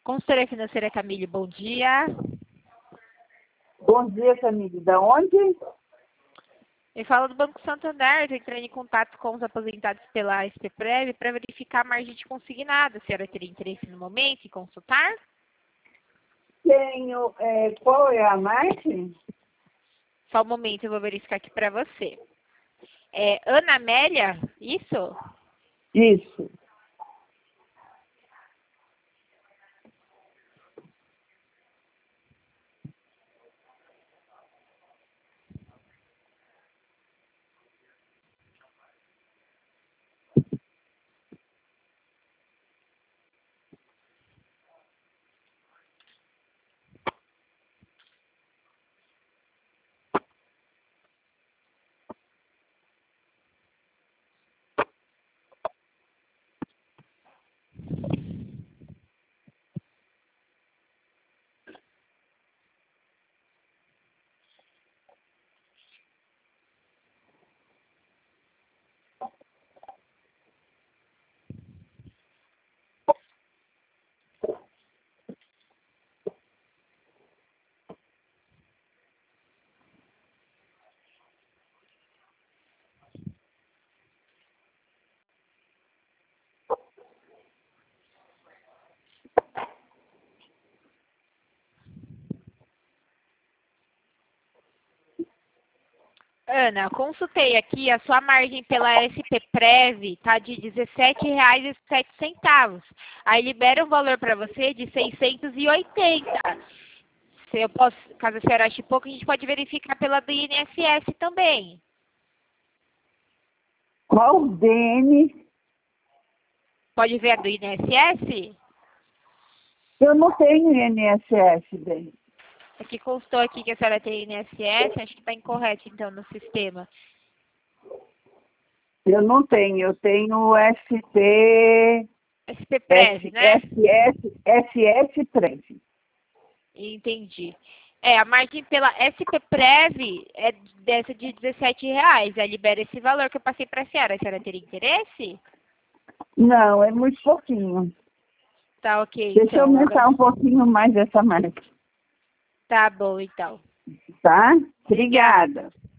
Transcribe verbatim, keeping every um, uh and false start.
Consultoria financeira Camille, bom dia. Bom dia, Camille. Da onde? Eu falo do Banco Santander, estou entrando em contato com os aposentados pela S P Prev para verificar a margem de consignado. A senhora teria interesse no momento em consultar? Tenho. É, qual é a margem? Só um momento, eu vou verificar aqui para você. É Ana Amélia, isso? Isso. Ana, consultei aqui, a sua margem pela S P Prev está de dezessete reais e sete centavos. Aí libera um valor para você de seiscentos e oitenta. Se eu posso, caso a senhora ache pouco, a gente pode verificar pela do I N S S também. Qual o D N? Pode ver a do I N S S? Eu não tenho I N S S, bem. Aqui constou aqui que a senhora tem I N S S, acho que está incorreto então no sistema. Eu não tenho. Eu tenho o S P... S P Prev, né? S S, S S Prev. Entendi. É, a margem pela S P Prev é dessa de dezessete reais. Aí libera esse valor que eu passei para a senhora. A senhora teria interesse? Não, é muito pouquinho. Tá ok, Deixa eu então. aumentar um pouquinho mais essa margem. Tá bom, então. Tá? Obrigada.